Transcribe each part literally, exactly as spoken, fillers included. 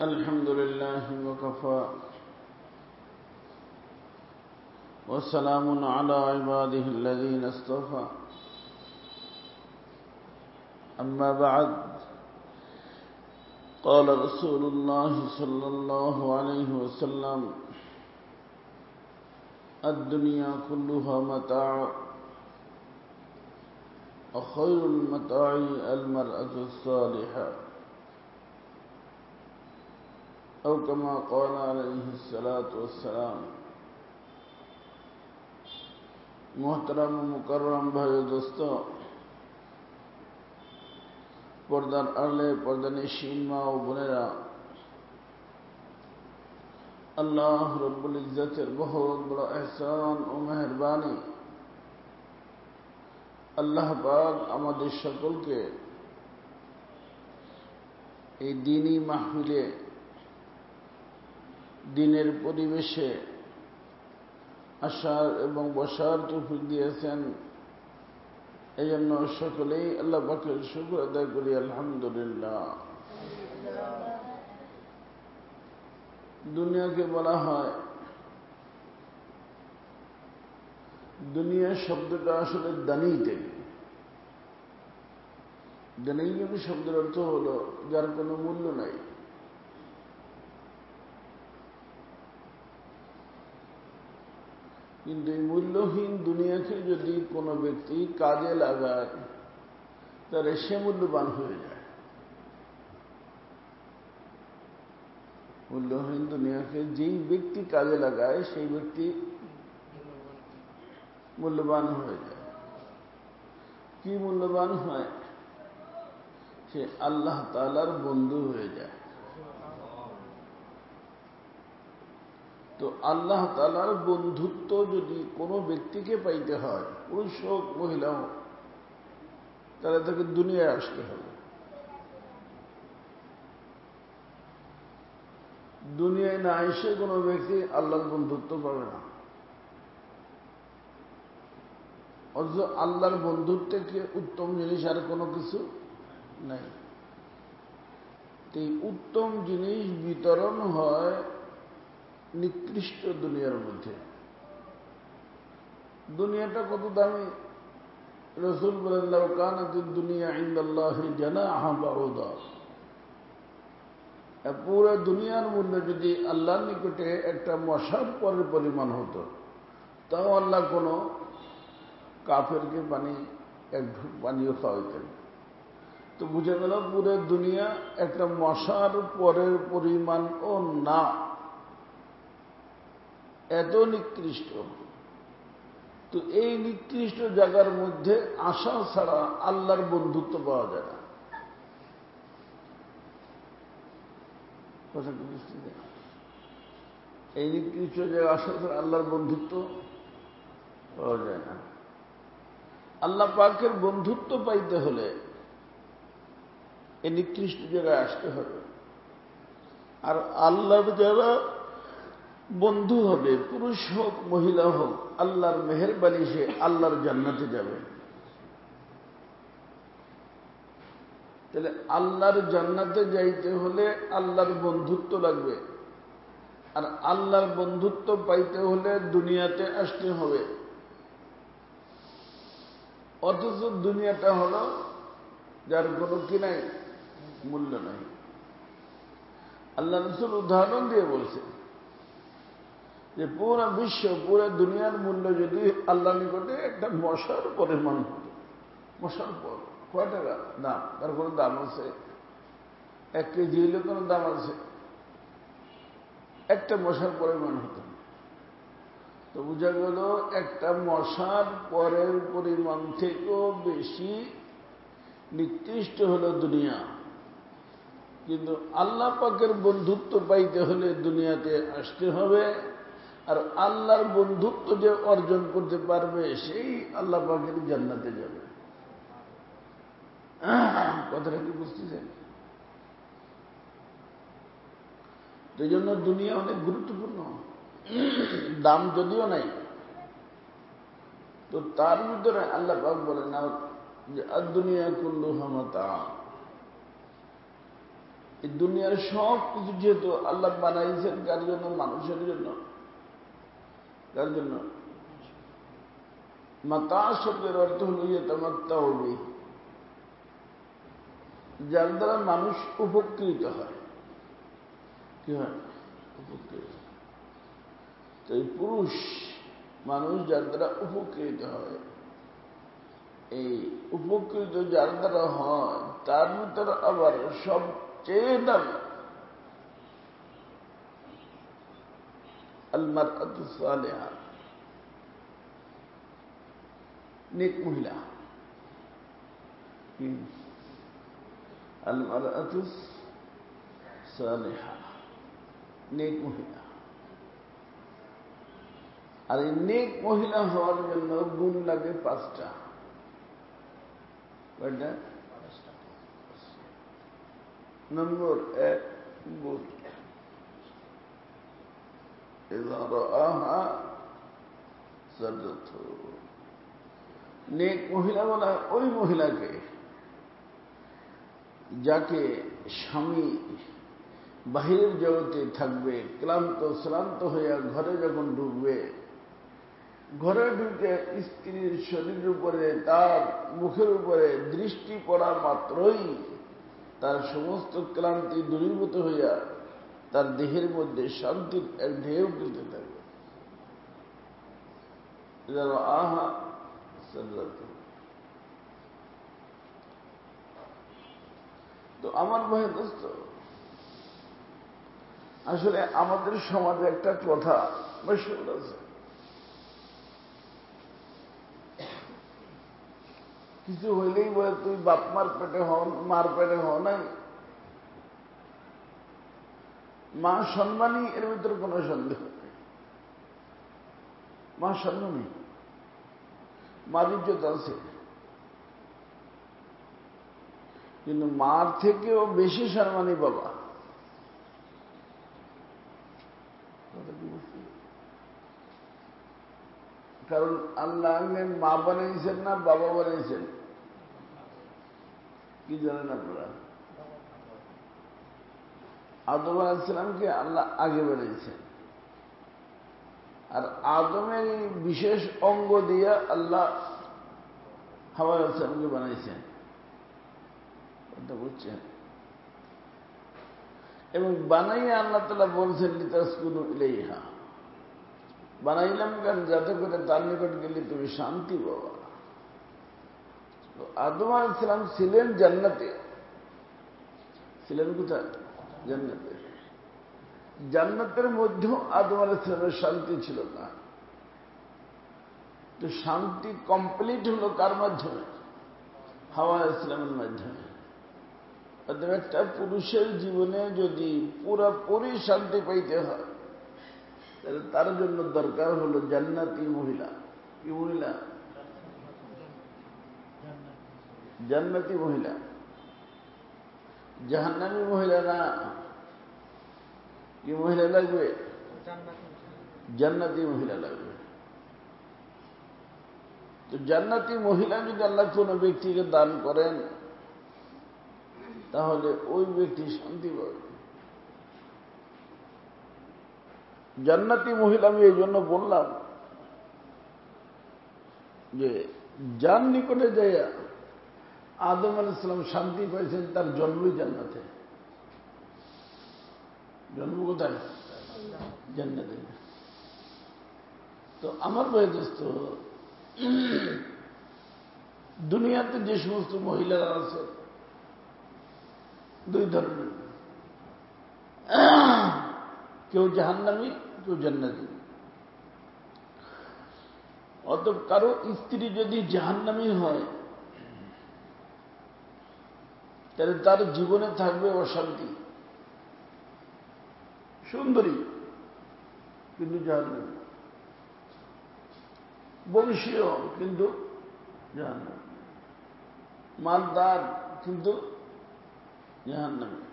الحمد لله وكفى وسلام على عباده الذين اصطفى أما بعد قال رسول الله صلى الله عليه وسلم الدنيا كلها متاع وخير المتاع المرأة الصالحة أو كما قال عليه الصلاة والسلام। मोहतरम मुकर्रम भाई दोस्तों, पर्दार आड़े पर्दानिशीन माँ ও বোনেরা, আল্লাহ রব্বুল ইজ্জতের বহুত বড় ইহসান ও মেহেরবানি, আল্লাহ পাক আমাদের সকলকে এই দ্বীনি মাহফিলে দিনের পরিবেশে আসার এবং বসার তৌফিক দিয়েছেন। এই জন্য সকলেই আল্লাহ পাকের শুকর আদায় করি, আলহামদুলিল্লাহ। দুনিয়াকে বলা হয়, দুনিয়া শব্দটা আসলে দানি থেকে, দানি কিন্তু শব্দের অর্থ হলো যার কোনো মূল্য নাই। কিন্তু এই মূল্যহীন দুনিয়াকে যদি কোনো ব্যক্তি কাজে লাগায় তাহলে সে মূল্যবান হয়ে যায়। মূল্যহীন দুনিয়াকে যেই ব্যক্তি কাজে লাগায় সেই ব্যক্তি মূল্যবান হয়ে যায়। কি মূল্যবান হয়? সে আল্লাহ তাআলার বন্ধু হয়ে যায়। তো আল্লাহ তাআলার বন্ধুত্ব যদি কোনো ব্যক্তিকে পাইতে হয়, পুরুষ হোক মহিলা হোক, তাহলে তাকে দুনিয়ায় আসতে হবে। দুনিয়ায় না এসে কোনো ব্যক্তি আল্লাহর বন্ধুত্ব পাবে না। অথচ আল্লাহর বন্ধুত্ব থেকে উত্তম জিনিস আর কোনো কিছু নাই। এই উত্তম জিনিস বিতরণ হয় নিকৃষ্ট দুনিয়ার মধ্যে। দুনিয়াটা কত দামি! রাসূল বলেন, লাউ কানাতিদ দুনিয়া ইনদাল্লাহি জানাহা বাউদা। পুরো দুনিয়ার মূল্য যদি আল্লাহর নিকটে একটা মশার পরের পরিমাণ হতো, তাও আল্লাহ কোনো কাফেরকে পানি এক ঢুক পানিও খাওয়াইতেন। তো বুঝে গেল পুরো দুনিয়া একটা মশার পরের পরিমাণ ও না, এত নিকৃষ্ট। তো এই নিকৃষ্ট জায়গার মধ্যে আসা ছাড়া আল্লাহর বন্ধুত্ব পাওয়া যায় না। কথা কি বুঝতে চাই? এই নিকৃষ্ট জায়গায় আসা ছাড়া আল্লাহর বন্ধুত্ব পাওয়া যায় না। আল্লাহ পাকের বন্ধুত্ব পাইতে হলে এই নিকৃষ্ট জায়গায় আসতে হবে। আর আল্লাহর যারা বন্ধু হবে, পুরুষ হোক মহিলা হোক, আল্লাহর মেহেরবানি সে আল্লাহর জান্নাতে যাবে। তাহলে আল্লাহর জান্নাতে যাইতে হলে আল্লাহর বন্ধুত্ব লাগবে। আর আল্লাহর বন্ধুত্ব পাইতে হলে দুনিয়াতে আসতে হবে। অথচ দুনিয়াটা হলো যার কোনো কি নাই, মূল্য নাই। আল্লাহ রাসূল উদাহরণ দিয়ে বলছে যে পুরো বিশ্ব, পুরো দুনিয়ার মূল্য যদি আল্লাহ নিকটে একটা মশার পরিমাণ হতো। মশার পর কয় টাকা দাম? তার কোনো দাম আছে? এক কেজি হইলে কোনো দাম আছে? একটা মশার পরিমাণ হতো। তো বুঝা গেল একটা মশার পরের পরিমাণ থেকেও বেশি নিকৃষ্ট হলো দুনিয়া। কিন্তু আল্লাহ পাকের বন্ধুত্ব পাইতে হলে দুনিয়াতে আসতে হবে। আর আল্লাহর বন্ধুত্ব যে অর্জন করতে পারবে সেই আল্লাহ পাকের জান্নাতে যাবে। কথাটা কি বুঝতেছেন? এই জন্য দুনিয়া অনেক গুরুত্বপূর্ণ। দাম যদিও নাই, তো তার ভিতরে আল্লাহ পাক বলেন না যে আদ দুনিয়া কুল্লুহা মাতা। এই দুনিয়ার সব কিছু যেহেতু আল্লাহ বানাইছেন কার জন্য? মানুষের জন্য। কার জন্য? মাতা শব্দের অর্থ হল ইয়াতামাত্তা হবে, যার দ্বারা মানুষ উপকৃত হয়। কি হয়? উপকৃত। তো এই পুরুষ মানুষ যার দ্বারা উপকৃত হয়, এই উপকৃত যার দ্বারা হয় তার ভিতরে আবার সবচেয়ে দামি আল মারআতু সালিহা, নেক মহিলা। আল মারআতু সালিহা, নেক মহিলা। আর এই নেক মহিলা হওয়ার জন্য গুণ লাগে পাঁচটা। কয়টা? নম্বর এক, গুণ। নেক মহিলা বলা ওই মহিলাকে যাকে স্বামী বাহিরের জগতে থাকবে, ক্লান্ত শ্রান্ত হইয়া ঘরে যখন ঢুকবে, ঘরে ঢুকে স্ত্রীর শরীরের উপরে, তার মুখের উপরে দৃষ্টি পড়া মাত্রই তার সমস্ত ক্লান্তি দূরীভূত হইয়া তার দেহের মধ্যে শান্তির এক ঢেউ তুলতে থাকবে। আহা তো আমার ভাই দোস্ত, আসলে আমাদের সমাজে একটা কথা মশহুর আছে, কিছু হইলেই বলে তুই বাপ মার পেটে হন, মার পেটে হও নাই। মা সম্মানী, এর ভিতরে কোনো সন্দেহ নেই। মা সম্মানী, মার ইজ্জত আছে, কিন্তু মার থেকেও বেশি সম্মানী বাবা। কারণ আল্লাহ মা বানাইছেন না বাবা বানাইছেন? কি জানেন আপনারা? আদম আলাইহিসসালামকে আল্লাহ আগে বানাইছেন, আর আদমের বিশেষ অঙ্গ দিয়ে আল্লাহ হাওয়া আলাইহিসসালামকে বানাইছেন। বুঝছেন? এবং বানাইয়া আল্লাহ তাআলা বলছেন লিতাসকুনু ইলাইহা, বানাইলাম কেন? যাতে করে তার নিকট গেলে তুমি শান্তি পাবা। আদম আলাইহিস সালাম ছিলেন জান্নাতে। ছিলেন কোথায়? জান্নাতে। জান্নাতের মধ্যেও আদম আলাইহিস সালামের শান্তি ছিল না। তো শান্তি কমপ্লিট হলো কার মাধ্যমে? হাওয়া আলাইহিস সালামের মাধ্যমে। অতএব একটা পুরুষের জীবনে যদি পুরোপুরি শান্তি পাইতে হয়, তাহলে তার জন্য দরকার হলো জান্নাতি মহিলা। কি মহিলা? জান্নাতি মহিলা, জাহান্নামী মহিলা না। কি মহিলা লাগবে? জান্নাতি মহিলা লাগবে। তো জান্নাতি মহিলা যদি আল্লাহ কোনো ব্যক্তিকে দান করেন, তাহলে ওই ব্যক্তি শান্তি পাবে। জান্নাতি মহিলা আমি এই জন্য বললাম যে যার নিকটে যাইয়া আদম আলাইহিস সালাম শান্তি পাইছেন, তার জন্মই জান্নাতে। জন্ম কোথায়? জান্নাতে। তো আমার ভাই দোস্ত, দুনিয়াতে যে সমস্ত মহিলারা আছে দুই ধরনের, কেউ জাহান্নামী, কেউ জান্নাতি। অতএব কারো স্ত্রী যদি জাহান্নামী হয়, তাহলে তার জীবনে থাকবে অশান্তি। সুন্দরী কিন্তু জাহান্নামী, বংশীয় কিন্তু জাহান্নামী, মালদার কিন্তু জাহান্নামী।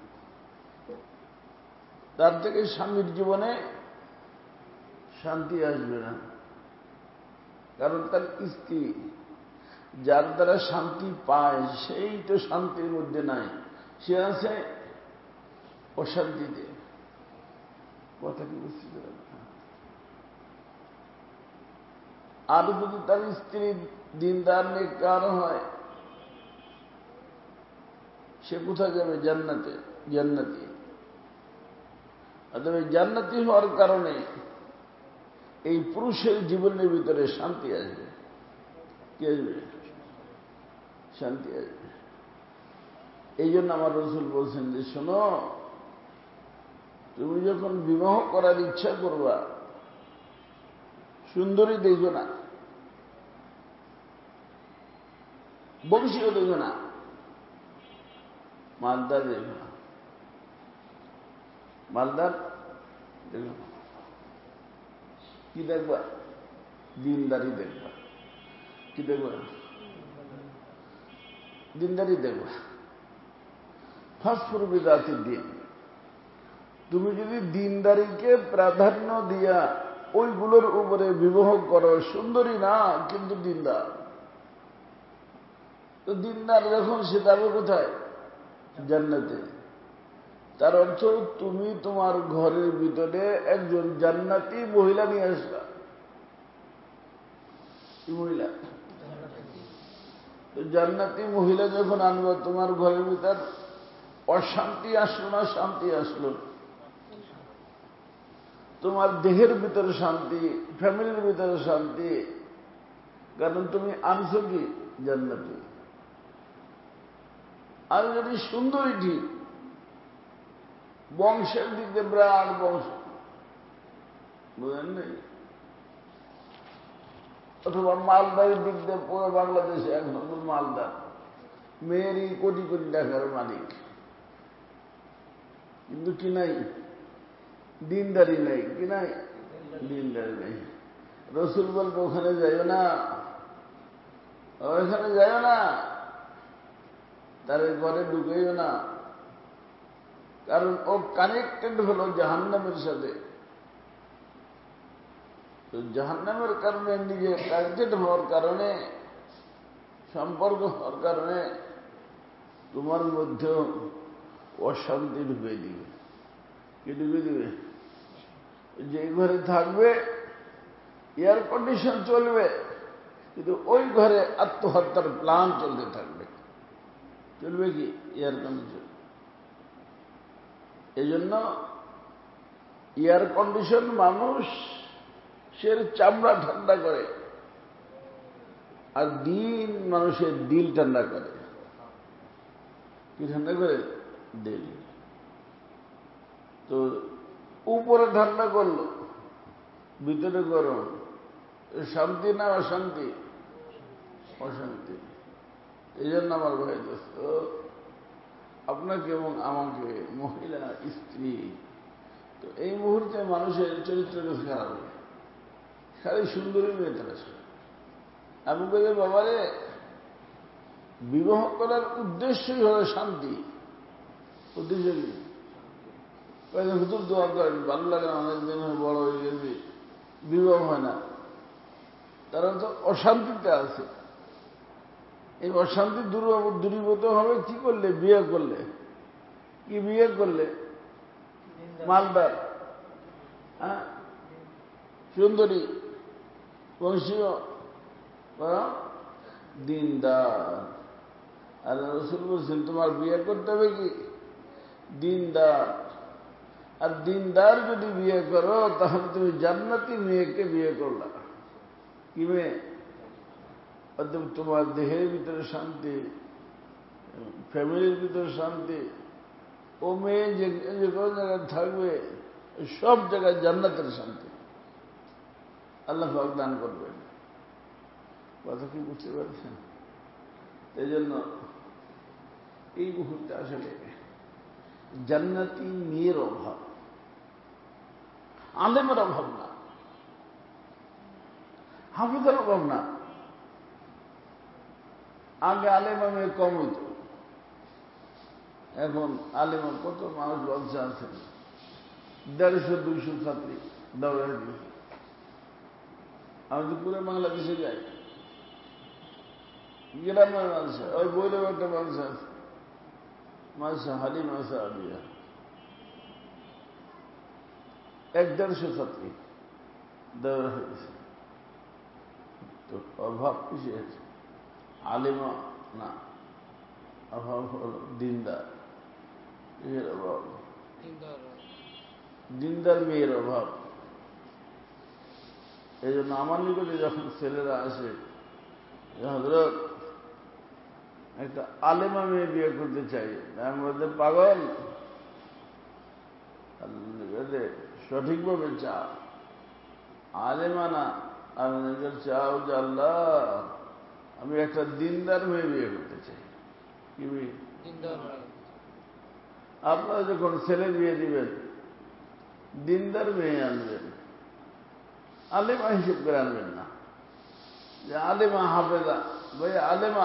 তার থেকে স্বামীর জীবনে শান্তি আসবে না, কারণ তার স্ত্রী যার দ্বারা শান্তি পায় সেই তো শান্তির মধ্যে নাই। সে আছে অশান্তিতে। কথা কি বুঝতে পারেন? আর যদি তার স্ত্রী দিনদার নেককার হয়, সে কোথায় যাবে? জান্নাতে, জান্নাতি। অতএব জান্নাতি হওয়ার কারণে এই পুরুষের জীবনের ভিতরে শান্তি আসবে। কি আসবে? শান্তি আসবে। এই জন্য আমার রাসূল বলছেন যে, শোনো, তুমি যখন বিবাহ করার ইচ্ছা করবা, সুন্দরী দেখো না, বংশীয় দেখো না, মালদার দেখো না, মালদার দেখো না। কি দেখবা? দিনদারি দেখবা। কি দেখবা? দিনদারি দেখবা। ফাসফুর বিদাতি দিন। তুমি যদি দিনদারিকে প্রাধান্য দিয়া ওইগুলোর উপরে বিবাহ করো, সুন্দরী না কিন্তু দিনদার, তো দিনদার যখন সে যাবে কোথায়? জান্নাতে। তার অর্থ তুমি তোমার ঘরের ভিতরে একজন জান্নাতি মহিলা নিয়ে আসবা। কি মহিলা? তো জান্নাতি মহিলা যখন আনবা, তোমার ঘরের ভিতর অশান্তি আসলো না শান্তি আসলো? তোমার দেহের ভিতরে শান্তি, ফ্যামিলির ভিতরে শান্তি, কারণ তুমি আনছো কি? জান্নাতি। আর যদি সুন্দরী ঠিক, বংশের দিক দিয়ে বিরাট বংশ, বুঝলেন নাই? অথবা মালদারের দিক দিয়ে পুরো বাংলাদেশে এক নম্বর মালদার, মেয়েরই কোটি কোটি টাকার মালিক, কিন্তু কি নাই? দিনদারি নাই। কি নাই? দিনদারি নাই। রাসূল বলবে, ওখানে যাইও না, ওখানে যাইও না, তার ঘরে ঢুকেইও না, কারণ ও কানেক্টেড হলো জাহান্নামের সাথে। তো জাহান্নামের কারণে, নিজে কানেক্টেড হওয়ার কারণে, সম্পর্ক হওয়ার কারণে তোমার মধ্যে অশান্তি ঢুকে দিবে। কি ঢুকে দিবে? যে ঘরে থাকবে এয়ার কন্ডিশন চলবে, কিন্তু ওই ঘরে আত্মহত্যার প্ল্যান চলতে থাকবে। চলবে কি? Air condition. এই জন্য এয়ার কন্ডিশন মানুষের চামড়া ঠান্ডা করে, আর দিন মানুষের দিল ঠান্ডা করে। কি ঠান্ডা করে? দিল। তো উপরে ঠান্ডা করলো, ভিতরে গরম, শান্তি না অশান্তি? অশান্তি। এই জন্য আমার ভাই দোস্ত, আপনাকে এবং আমাকে, মহিলা স্ত্রী, তো এই মুহূর্তে মানুষের চরিত্র খারাপ, খালি সুন্দরী মেয়ে তারা। আমি বলি, বাবারে, বিবাহ করার উদ্দেশ্যই হলো শান্তি। উদ্দেশ্য কি? হুজুর দোয়া করেন, ভালো লাগে, অনেকদিন হয়ে বড় হয়ে গেছে, বিবাহ হয় না, তারা তো অশান্তিতে আছে। এই অশান্তি দূরীভূত হবে কি করলে? বিয়ে করলে। কি বিয়ে করলে? মালদার, হ্যাঁ, সুন্দরী, বংশীয়, দিনদার। আল্লাহ রাসূল বলছেন, তোমার বিয়ে করতে হবে কি? দিনদার। আর দিনদার যদি বিয়ে করো, তাহলে তুমি জান্নাতি মেয়েকে বিয়ে করলা। কি মেয়ে? অতএব তোমার দেহের ভিতরে শান্তি, ফ্যামিলির ভিতরে শান্তি, ও মেয়ে যে কোনো জায়গায় থাকবে, সব জায়গায় জান্নাতের শান্তি আল্লাহ পাক দান করবেন। কথা কি বুঝতে পারছেন? এই জন্য এই মুহূর্তে আসলে জান্নাতি মেয়ের অভাব, আলেমের অভাব না, হাফিজের অভাব না। আগে আলেম আমি কম হইত, এখন আলেম কত মানুষ ব্যবসা আছে, দেড়শো দুইশো ছাত্রী দৌড়াই দিয়েছে। আমি তো পুরো বাংলাদেশে যাই, গ্রামের মানুষ, ওই বইলেও একটা মানুষ আছে, মাসা হালি মাসা আলিয়া, এক দেড়শো ছাত্রী দেওয়া হয়েছে। তো অভাব কিসে আছে? আলিমা না, অভাব হল দিনদার। এর অভাব দিনদার মেয়ের অভাব। এই জন্য আমার নিকটে যখন ছেলেরা আসে, হযরত একটা আলেমা মেয়ে বিয়ে করতে চাই, আমি বলতে পাগল, সঠিকভাবে চা, আলেমা না। আমি চাও যে আল্লাহ আমি একটা দিনদার মেয়ে বিয়ে করতে চাই। কি বিয়ে? আপনারা যখন ছেলে বিয়ে দিবেন দিনদার মেয়ে আনবেন, আলেমা হিসেব করে আনবেন না যে আলেমা হাফেজা। ভাই আলেমা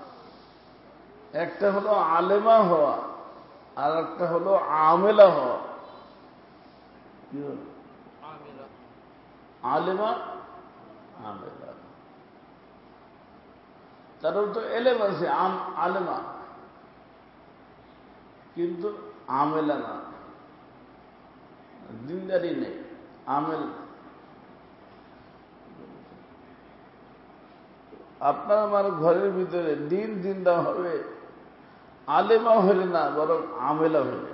একটা হলো আলেমা হওয়া, আর একটা হলো আমেলা হওয়া। কি হল? আলেমা আমেলা। তারও তো এলেম আছে, আলেমা, কিন্তু আমেলা না, দিনদারি নেই, আমেল। আপনার আমার ঘরের ভিতরে দিন দিনদা হবে, আলেমা হলে না, বরং আমেলা হলে।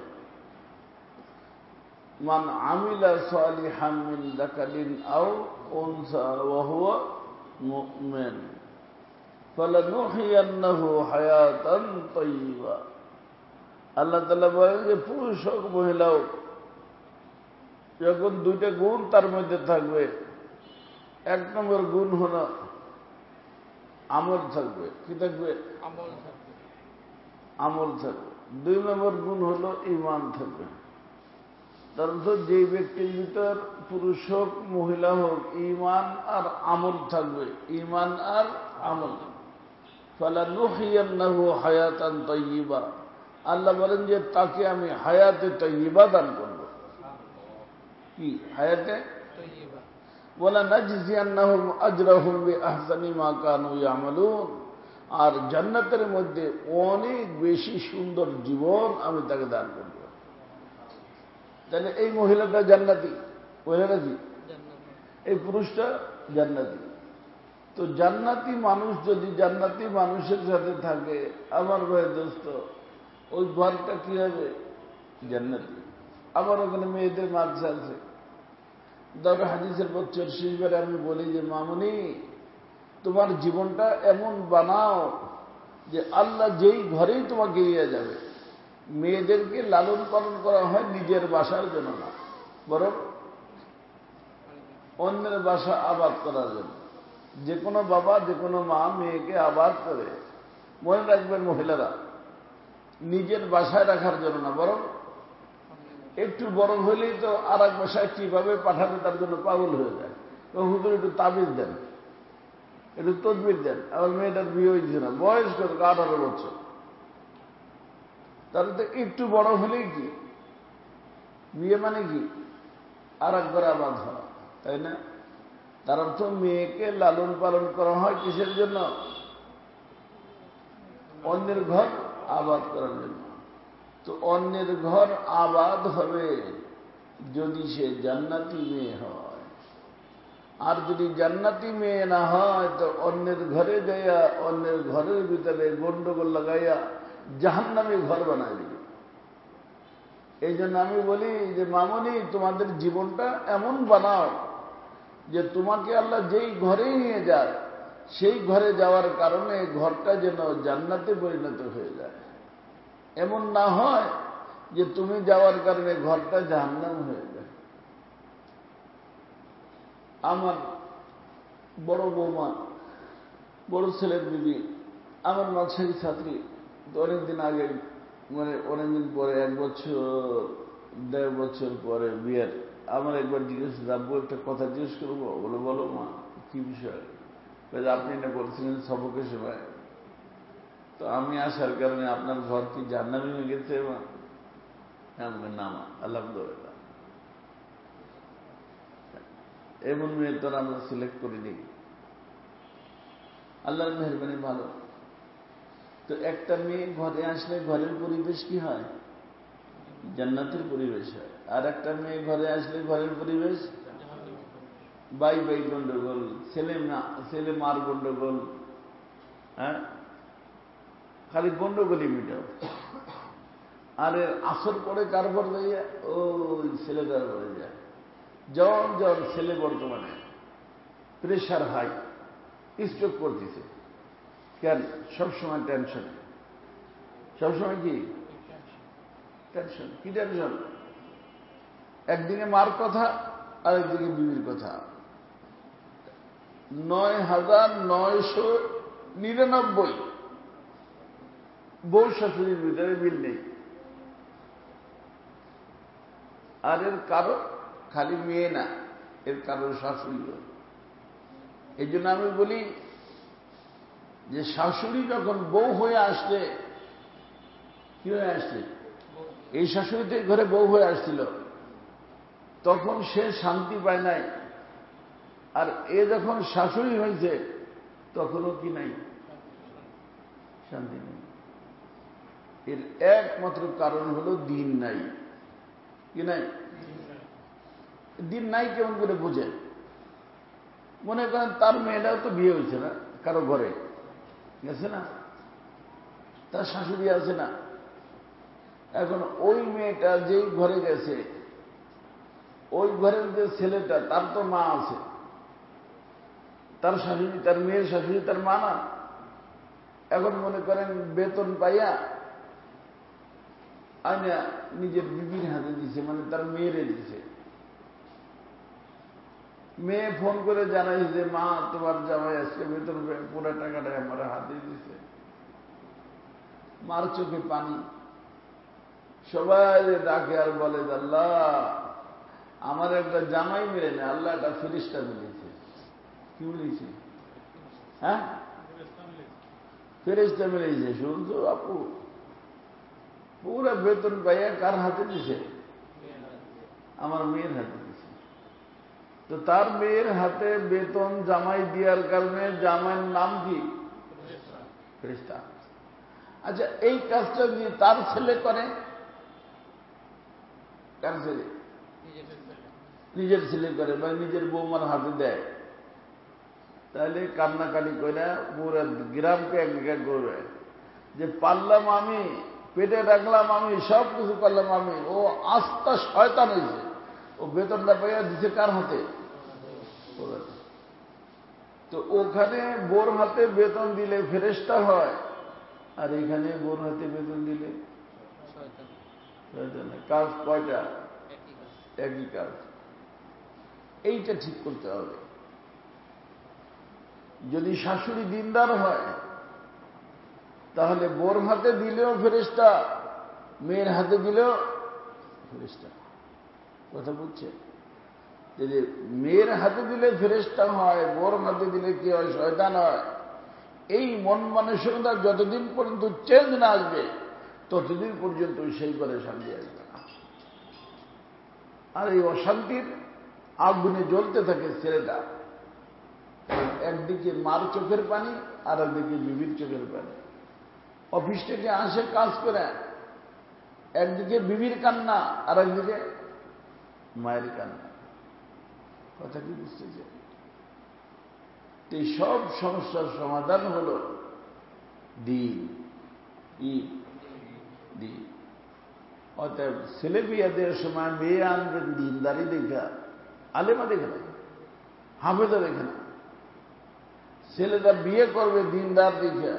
মান আমিলা সালিহাম মিন যাকারিন আও উনসা ওয়া হুয়া মুমিন ফালানুহইয়ান্নাহু হায়াতান তাইয়্যিবা। আল্লাহ তাআলা বলেন যে পুরুষ হোক মহিলা হোক, যখন দুইটা গুণ তার মধ্যে থাকবে, এক নম্বর গুণ হল আমল থাকবে। কি থাকবে? আমল থাকবে। দুই নম্বর গুণ হল ঈমান থাকবে। তার অর্থ যে ব্যক্তির ভিতর পুরুষ হোক মহিলা হোক ঈমান আর আমল থাকবে, ঈমান আর আমল, ফালানুহইয়ান্নাহু হায়াতান তাইয়্যিবা। আল্লাহ বলেন যে তাকে আমি হায়াতে তাইয়্যিবা দান করব। কি হায়াতে তাইয়্যিবা? ওয়ালা নাজজিয়ান্নাহুম আজরাহুম বিআহসানি মা কানু ইয়ামালুন। আর জান্নাতের মধ্যে অনেক বেশি সুন্দর জীবন আমি তাকে দান করব। তাহলে এই মহিলাটা জান্নাতি, মহিলাটা কি? এই পুরুষটা জান্নাতি। তো জান্নাতি মানুষ যদি জান্নাতি মানুষের সাথে থাকে, আমার ভাই দোস্ত, ওই ঘরটা কি হবে? জান্নাতি। আবার ওখানে মেয়েদের মাদ্রাসা আছে। দরবার হাদিসের বছর শেষবারে আমি বলি যে মামুনি, তোমার জীবনটা এমন বানাও যে আল্লাহ যেই ঘরেই তোমাকে নিয়ে যাবে, মেয়েদেরকে লালন পালন করা হয় নিজের বাসার জন্য না, বরং অন্যের বাসা আবাদ করার জন্য। যে কোনো বাবা, যে কোনো মা মেয়েকে আবাদ করে, মনে রাখবেন মহিলারা, নিজের বাসায় রাখার জন্য না, বরং একটু বড় হলেই তো আর এক বাসায় কিভাবে পাঠাবে তার জন্য পাগল হয়ে যায়। হুজুর একটু তাবিজ দেন, একটু তদবির দেন। আবার মেয়েটার বিয়ে হয়েছে না, বয়স কত? আঠারো বছর। তাহলে তো একটু বড় হলেই কি বিয়ে মানে কি? আর একবার আবাদ হওয়া, তাই না? তার অর্থ মেয়েকে লালন পালন করা হয় কিসের জন্য? অন্যের ঘর আবাদ করার জন্য। তো অন্যের ঘর আবাদ হবে যদি সে জান্নাতি মেয়ে হয়। আর যদি জান্নাতি মেয়ে না হয় তো অন্যের ঘরে যাইয়া অন্যের ঘরের ভিতরে গন্ডগোল লাগাইয়া জাহান্নামী ঘর বানায় দিবে। এই জন্য আমি বলি যে মামনি, তোমাদের জীবনটা এমন বানাও যে তোমাকে আল্লাহ যেই ঘরেই নিয়ে যায়, সেই ঘরে যাওয়ার কারণে ঘরটা যেন জান্নাতে পরিণত হয়ে যায়। এমন না হয় যে তুমি যাওয়ার কারণে ঘরটা জাহান্নাম হয়ে যায়। আমার বড় বৌমা, বড় ছেলের বিবি, আমার মাঝারি ছাত্রী, অনেকদিন আগে, মানে অনেকদিন পরে, এক বছর দেড় বছর পরে বিয়ের, আমার একবার জিজ্ঞেস রাখবো, একটা কথা জিজ্ঞেস করবো। বলে বলো মা, কি বিষয়? আপনি না বলছিলেন সবকের সময়, তো আমি আসার কারণে আপনার ঘর কি জাহান্নামী হয়ে গেছে? মা না মা, আলহামদুলিল্লাহ, এমন মেয়ে তো আমরা সিলেক্ট করিনি, আল্লাহর মেহরবানি ভালো। তো একটা মেয়ে ঘরে আসলে ঘরের পরিবেশ কি হয়? জান্নাতের পরিবেশ হয়। আর একটা মেয়ে ঘরে আসলে ঘরের পরিবেশ বাই বাই গন্ডগোল, ছেলে মা ছেলে মার গন্ডগোল, হ্যাঁ, খালি গন্ডগোলই মিটাও। আর এর আসর পরে কার পর যাইয়া ওই ছেলেটার পরে যায়। জন জন ছেলে বর্তমানে প্রেশার হাই, স্ট্রোক করতেছে। কেন? সবসময় টেনশন। সবসময় কি টেনশন? কি টেনশন? একদিকে মার কথা, আর একদিকে বিবির কথা। নয় হাজার নয়শো নিরানব্বই বউ শাশুড়ির ভিতরে মিল নেই। আর এর কারণ খালি মেয়ে না, এর কারণ শাশুড়িও। এই জন্য আমি বলি যে শাশুড়ি যখন বউ হয়ে আসলে, কি হয়ে আসছে, এই শাশুড়িতে ঘরে বউ হয়ে আসছিল, তখন সে শান্তি পায় নাই। আর এ যখন শাশুড়ি হয়েছে তখনও কি নাই, শান্তি নেই। এর একমাত্র কারণ হলো দিন নাই। কি নাই? দিন নাই কেমন করে বোঝে? মনে করেন তার মেয়েটাও তো বিয়ে হয়েছে না, কারো ঘরে গেছে না, তার শাশুড়ি আছে না। এখন ওই মেয়েটা যেই ঘরে গেছে, ওই ঘরের যে ছেলেটা, তার তো মা আছে। তার শাশুড়ি, তার মেয়ের শাশুড়ি তার মা না। এখন মনে করেন বেতন পাইয়া আইনা নিজের বিবির হাতে দিছে, মানে তার মেয়েরে দিছে। মেয়ে ফোন করে জানাই যে মা তোমার জামাই আজকে বেতন পুরো টাকাটা আমার হাতে দিছে। মার চোখে পানি। সবাই ডাকে আর বলে, আল্লাহ আমার একটা জামাই মেরে না, আল্লাহ একটা ফেরেশতা মিলেছে। কি মিলেছে? হ্যাঁ, ফেরেশতা মিলেছে। শুনছো আপু, পুরা বেতন পাইয়া কার হাতে দিছে? আমার মেয়ের হাতে দিছে। তো তার মেয়ের হাতে বেতন জামাই দেওয়ার কারণে জামাইয়ের নাম কি? ফেরেশতা। আচ্ছা, এই কাজটা যদি তার ছেলে করে, কার ছেলে? নিজের ছেলে করে বা নিজের বৌমার হাতে দেয়, তাহলে কান্নাকানি করে পুরো গ্রামকে এক করবে যে পারলাম আমি, পেটে রাখলাম আমি, সব কিছু করলাম আমি, ও আস্থা শয়তান হয়েছে। ও বেতনটা পাইয়া দিছে কার হাতে? তো ওখানে বোর হাতে বেতন দিলে ফেরেশতা হয়, আর এখানে বোর হাতে বেতন দিলে শয়তান। কাজ কয়টা? একই কাজ। এইটা ঠিক করতে হবে। যদি শাশুড়ি দিনদার হয়, তাহলে বোর হাতে দিলেও ফেরেশতা, মেয়ের হাতে দিলেও ফেরেশতা। কথা বুঝছে? যদি মেয়ের হাতে দিলে ফেরেশতা হয়, বোর হাতে দিলে কি হয়? শয়তান হয়। এই মন মানসিকতা যতদিন পর্যন্ত চেঞ্জ না আসবে, ততদিন পর্যন্ত সেই করে শান্তি আসবে না। আর এই অশান্তির আগুনে জ্বলতে থাকে ছেলেটা। একদিকে মার চোখের পানি, আর একদিকে বিবির চোখের পানি। অফিস থেকে আসে কাজ করে, একদিকে বিবির কান্না, আর একদিকে মায়ের কান্না। কথা কি বুঝতেছে? এই সব সমস্যার সমাধান হল দিন। দিন। অতএব ছেলে বিয়ে দেওয়ার সময় মেয়ে আনবেন দিনদারি দেখা, আলেমা দেখে না, হাফেজা দেখে না। ছেলেটা বিয়ে করবে দিনদার দেখে,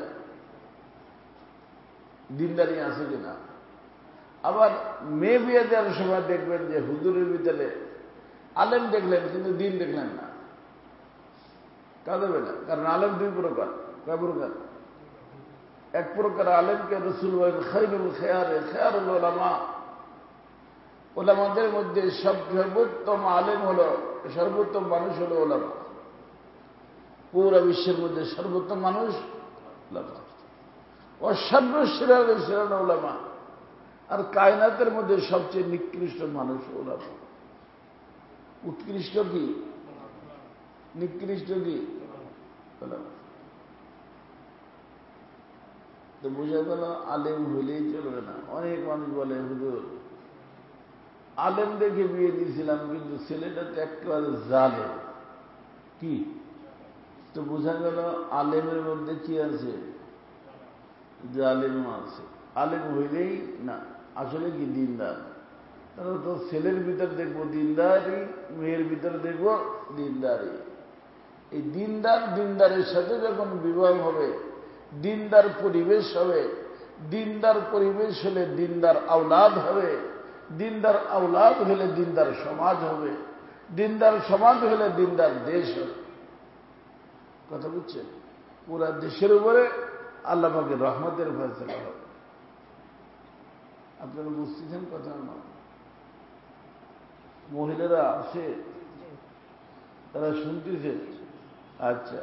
দিনদারি আছে কিনা। আবার মেয়ে বিয়ে দেওয়ার সময় দেখবেন যে হুজুরের ভিতরে আলেম দেখলেন কিন্তু দিন দেখলেন না, কাঁদবে না। কারণ আলেম দুই প্রকার। কয় প্রকার? এক প্রকার আলেমকে রাসূল বলেন খায়রুল খেয়ারে খেয়ারুল উলামা, উলামাদের মধ্যে সব সর্বোত্তম আলেম হল, সর্বোত্তম মানুষ হল উলামা। পুরা বিশ্বের মধ্যে সর্বোত্তম মানুষ উলামা। ও সর্বশ্রেষ্ঠ শ্রেষ্ঠ উলামা। আর কায়নাতের মধ্যে সবচেয়ে নিকৃষ্ট মানুষ উলামা। উৎকৃষ্ট কি? নিকৃষ্ট কি? উলামা। তো বোঝা গেল আলেম হইলেই চলবে না। অনেক মানুষ বলে হুজুর আলেম দেখে বিয়ে দিয়েছিলাম, কিন্তু ছেলেটা তো একেবারে জালেম। কি তো বোঝা গেল আলেমের মধ্যে কি আছে? জালেমও আছে। আলেম হইলেই না, আসলে কি দিনদার। তাহলে তো ছেলের ভিতর দেখবো দিনদারি, মেয়ের ভিতর দেখবো দিনদারি। এই দিনদার দিনদারের সাথে যখন বিবাহ হবে, দিনদার পরিবেশ হবে, দিনদার পরিবেশ হলে দিনদার আওলাদ হবে, দিনদার আওলাদ হলে দিনদার সমাজ হবে, দিনদার সমাজ হলে দিনদার দেশ হবে। কথা বুঝছেন? পুরা দেশের উপরে আল্লাহ পাকের রহমতের ফয়সালা হবে। আপনারা বুঝতেছেন কথা না? মহিলারা আসে, তারা শুনতেছে। আচ্ছা,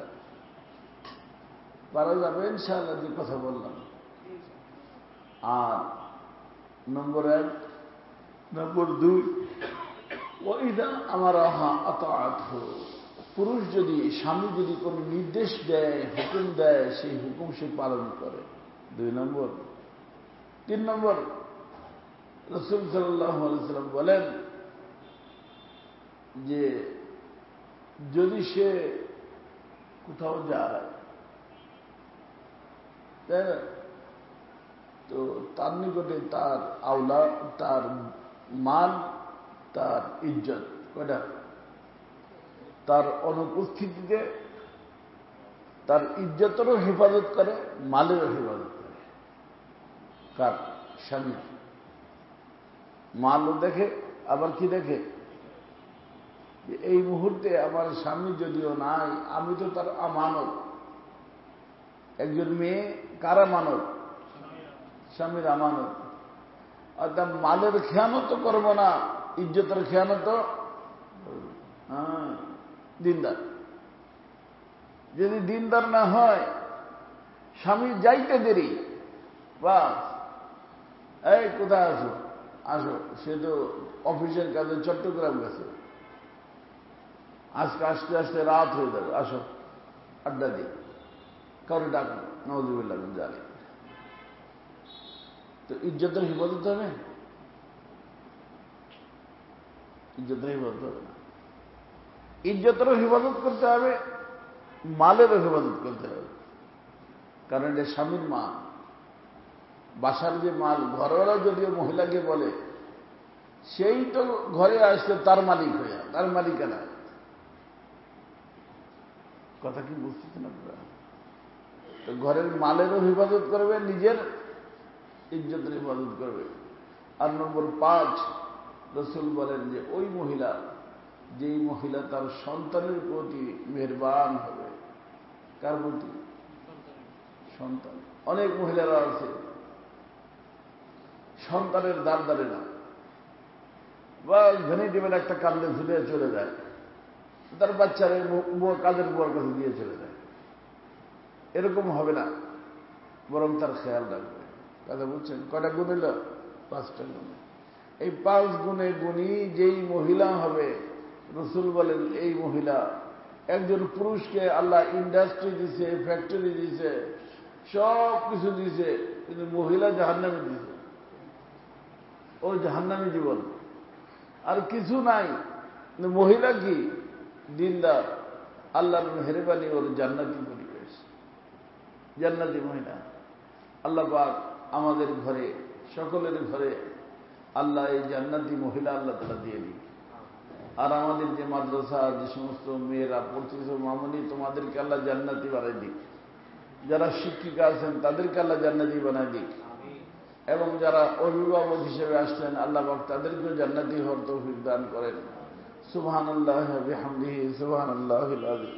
পারা যাবে ইনশাআল্লাহ যে কথা বললাম। আর নম্বর এক, নম্বর দুই, ওইদা আমার পুরুষ যদি, স্বামী যদি কোন নির্দেশ দেয়, হুকুম দেয়, সেই হুকুম সে পালন করে। দুই নম্বর। তিন নম্বর, রাসূল সাল্লাল্লাহু আলাইহি ওয়াসাল্লাম বলেন যে যদি সে কোথাও যায়, তাই না, তো তার নিকটে তার আওলা, তার মান, তার ইজ্জত, কয়টা? তার অনুপস্থিতিতে তার ইজ্জতেরও হেফাজত করে, মালেরও হেফাজত করে। কার? স্বামী। মালও দেখে, আবার কি দেখে? এই মুহূর্তে আমার স্বামী যদিও নাই, আমি তো তার আমানত। একজন মেয়ে কার আমানত? স্বামীর আমানত। অর্থাৎ মালের খেয়ানত করব না, ইজ্জতের খেয়ানত। হ্যাঁ, দিনদার। যদি দিনদার না হয়, স্বামী যাইতে দেরি, বাস, এই কোথায় আসো, আসো, সে তো অফিসের কাজে চট্টগ্রাম গেছে, আজকে আসতে আসতে রাত হয়ে যাবে, আসো আড্ডা দিই, কারো ডাকুন, নওয়াজুবিল্লাহ জানি। তো ইজ্জতের হিফাজত হবে? ইজ্জতের হিফাজত হবে না। ইজ্জতেরও হিফাজত করতে হবে, মালেরও হিফাজত করতে হবে। কারণ এটা স্বামীর মাল, বাসার যে মাল। ঘরওয়ালা যদিও মহিলাকে বলে, সেই তো ঘরে আসলে তার মালিক হয়ে, তার মালিকানা। কথা কি বুঝতেছেন আপনারা? তো ঘরের মালেরও হেফাজত করবে, নিজের ইজ্জতের হেফাজত করবে। আর নম্বর পাঁচ, রাসূল বলেন যে ওই মহিলা, যেই মহিলা তার সন্তানের প্রতি মেহেরবান হবে। কার প্রতি? সন্তান। অনেক মহিলারা আছে সন্তানের দ্বার দ্বারে না, বা ভেনি টেবিল একটা কান্দে ঝুলে চলে যায়, তার বাচ্চারে কাজের বুয়ার কাছে দিয়ে চলে যায়। এরকম হবে না, বরং তার খেয়াল রাখবে। কথা বলছেন? কয়টা গুণ হইল? পাঁচটা গুণ। এই পাঁচ গুণে গুণী যেই মহিলা হবে, রাসূল বলেন এই মহিলা, একজন পুরুষকে আল্লাহ ইন্ডাস্ট্রি দিছে, ফ্যাক্টরি দিছে, সব কিছু দিছে, কিন্তু মহিলা জাহান্নামে দিছে। ওই জাহান্নামী জীবন, আর কিছু নাই। মহিলা কি? দিনদার, আল্লাহর মেহেরবানি, ওর জান্নাতি পরিবেশ, জান্নাতি মহিলা। আল্লাহ পাক আমাদের ঘরে, সকলের ঘরে আল্লাহ এই জান্নাতি মহিলা আল্লাহ তাআলা দিয়ে দিন। আর আমাদের যে মাদ্রাসা, যে সমস্ত মেয়েরা পড়তেছে, মামুনি, তোমাদেরকে আল্লাহ জান্নাতি বানাই দিক। যারা শিক্ষিকা আছেন তাদেরকে আল্লাহ জান্নাতি বানাই দিক। এবং যারা অভিভাবক হিসেবে আসছেন, আল্লাহ পাক তাদেরকেও জান্নাতি হওয়ার তৌফিক দান করেন। সুবহানাল্লাহ ওয়া বিহামদিহি, সুবহানাল্লাহিল আযীম।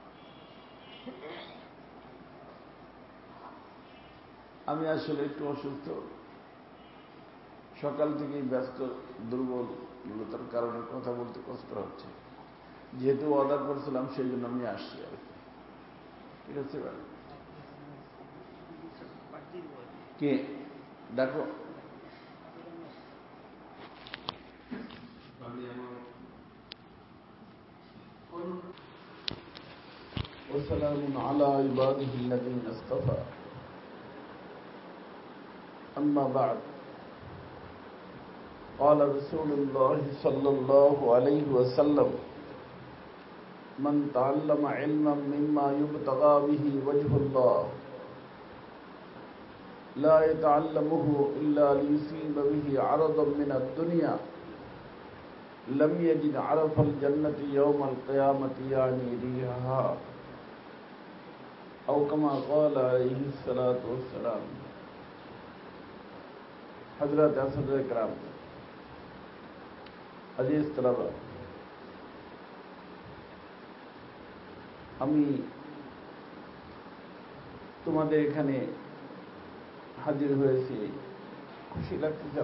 আমি আসলে একটু অসুস্থ, সকাল থেকেই ব্যস্ত, দুর্বলতার কারণে কথা বলতে কষ্ট হচ্ছে। যেহেতু অর্ডার করেছিলাম সেই জন্য আমি আসছি আর কি। ঠিক আছে ভাই? কে দেখো, وسلام على عباده الذين اصطفى أما بعد قال رسول الله صلى الله عليه وسلم من تعلم علما مما يبتغى به وجه الله لا يتعلمه إلا ليصيب به عرضا من الدنيا لم يجد عرف الجنة يوم القيامة يعني ريحها أو كما قال عليه الصلاة والسلام۔ حضرات اساتذہ کرام، عزیز طلبہ، আমি তোমাদের এখানে হাজির হয়েছি, খুশি লাগতেছে